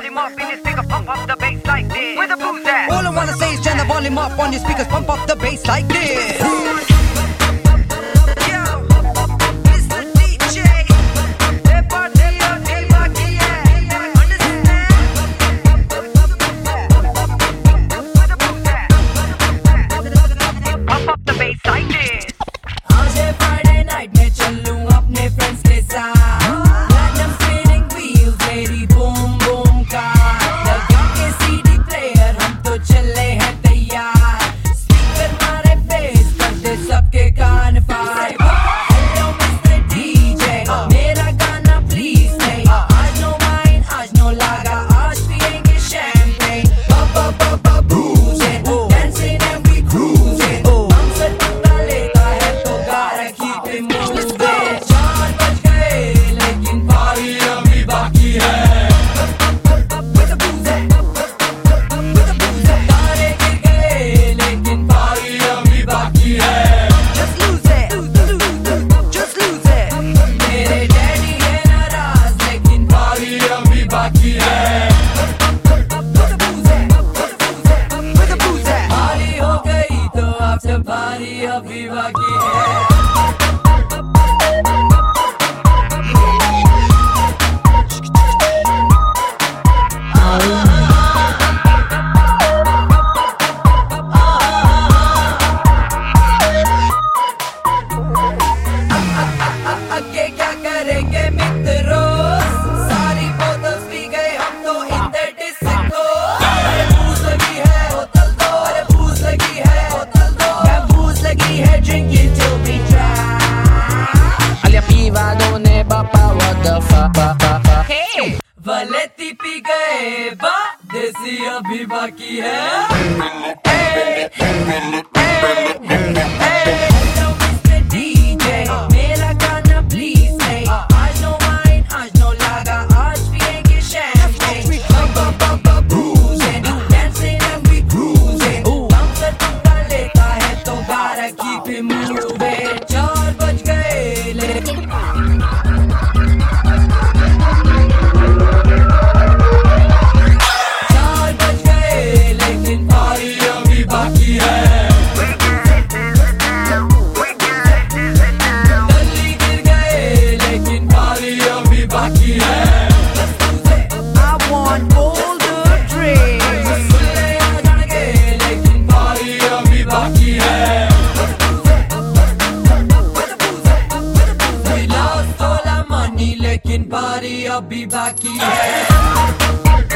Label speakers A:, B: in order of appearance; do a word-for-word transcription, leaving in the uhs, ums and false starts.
A: volume up in your speaker, pump up the bass like this. Where the booze at?
B: All I wanna say is turn the volume up on your speakers, pump up the bass like this.
C: पारी अभी बाकी है। आगे क्या करेंगे मित्रों, सारी बोतल पी गए हम तो इन द डिस्को। अरे भूख लगी है बोतल दो, अरे भूख लगी है बोतल दो, मैं भूख लगी है drink it till we dry।
D: Olha piva done bapa what the fuck।
C: Hey, वलेती पी गए बा, देसी अभी बाकी है। Hey, hey, hey, hello mister DJ, मेरा गाना please play। आज no wine, आज no lager, आज पिएंगे champagne। Bubba bubba boozing, dancing and we cruising। Bouncer पंगा लेता है तो gotta keep it moving। चार बज गए लेकिन चार बज गए लेकिन पारी अभी बाकी है। गली गिर गए लेकिन पारी अभी बाकी है।
B: I want all the drinks.
C: सुल्ले आ जाएंगे लेकिन पारी अभी बाकी है। We lost all our money लेकिन पारी अभी बाकी है।